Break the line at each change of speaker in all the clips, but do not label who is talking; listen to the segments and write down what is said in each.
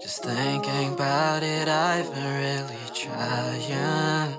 Just thinking about it, I've been really trying.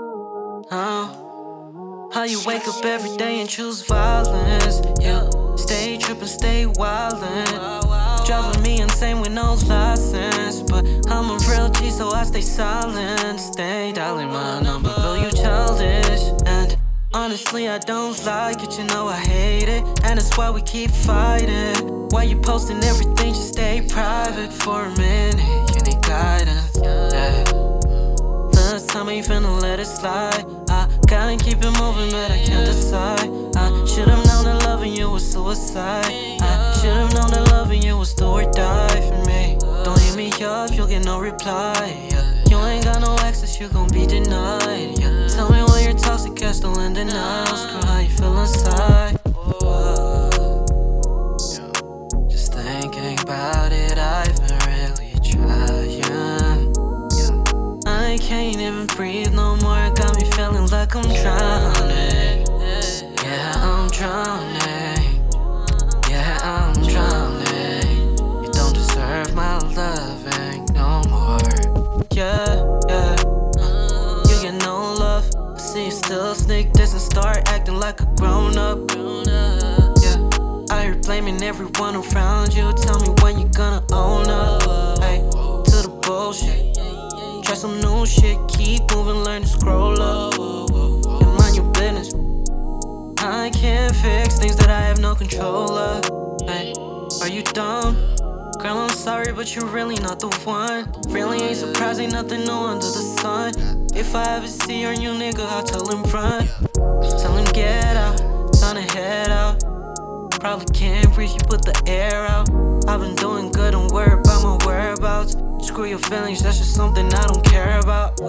How you wake up every day and choose violence? Yeah, stay trippin', stay wildin', driving me insane with no license. But I'm a real G, so I stay silent. Stay dialing my number, girl, you childish. And honestly, I don't like it, you know I hate it, and that's why we keep fighting. Why you posting everything, just stay private for a minute. You need guidance, yeah. Last time I ain't finna let it slide. I gotta keep it moving, but I can't decide. I should've known that loving you was suicide. I should've known that loving you was do or die for me. Don't hit me up, you'll get no reply, yeah. You ain't got no access, you gon' be denied, yeah. Tell me why you're toxic, I still in denial. Screw how you feel inside. Just thinking about it, I've been really trying. I can't even breathe no more, got me feeling like I'm drowning. Yeah, I'm drowning. Yeah, I'm drowning. You don't deserve my loving no more. Yeah, you get no love. I see you still sneak this and start acting like a grown up. Yeah, I hear blaming everyone around you. Tell me when you gonna own up. Hey, to the bullshit. Try some new shit, keep moving, learn to scroll up, and mind your business. I can't fix things that I have no control of. Hey, are you dumb? Girl, I'm sorry, but you're really not the one. Really ain't surprised, ain't nothing new under the sun. If I ever see your new nigga, I'll tell him run. Tell him get out, time to head out. Probably can't breathe, you put the air out. I've been doing good, don't worry about my whereabouts. Screw your feelings, that's just something I don't care about.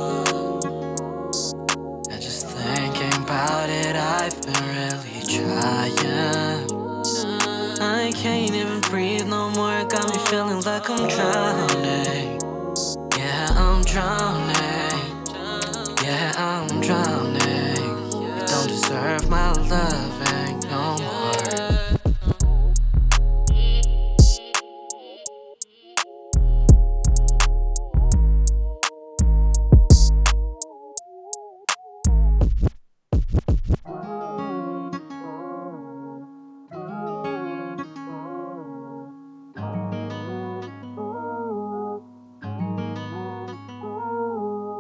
And just thinking about it, I've been really trying. I can't even breathe no more, got me feeling like I'm drowning. Yeah, I'm drowning. Yeah, I'm drowning. You don't deserve my love.